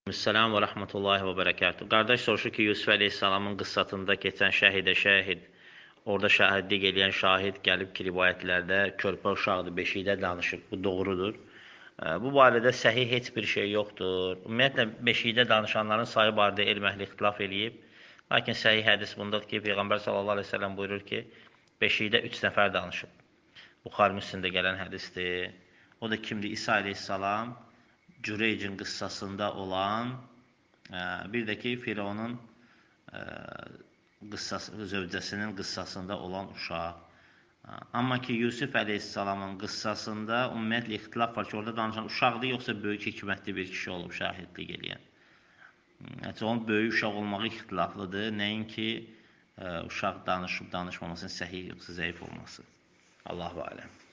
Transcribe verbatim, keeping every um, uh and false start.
Müssəlam və rəhmətullahi və bərəkatuhu. Qardaş soruşur ki, Yusuf əleyhissalamın qıssasında keçən şəhidə şəhid, orada şəhidlik edən şahid gəlib ki, rivayətlərdə körpə uşaqdır, beşikdə danışır. Bu doğrudur. Bu barədə səhih heç bir şey yoxdur. Ümumiyyətlə, beşikdə danışanların sayı barədə elm əhli ixtilaf eləyib. Lakin səhih hədis bundadır ki, Peyğəmbər sallallahu əleyhi və səlləm buyurur ki, beşikdə üç nəfər danışıb. Buxari Müslimdə gələn hədisdir. O da kimdir? İsa əleyhissalam, Cüreycin qıssasında olan, bir də ki, Firavunun zövcəsinin qıssasında olan uşaq. Amma ki, Yusuf əleyhissalamın qıssasında ümumiyyətlə ixtilaf var ki, orada danışan uşaqdır, yoxsa böyük hikmətli bir kişi olub şahidlik edən. Onun böyük uşaq olmağı ixtilaflıdır, nəinki uşaq danışıb danışmamasının səhih yoxsa zəif olması. Allahu aləm.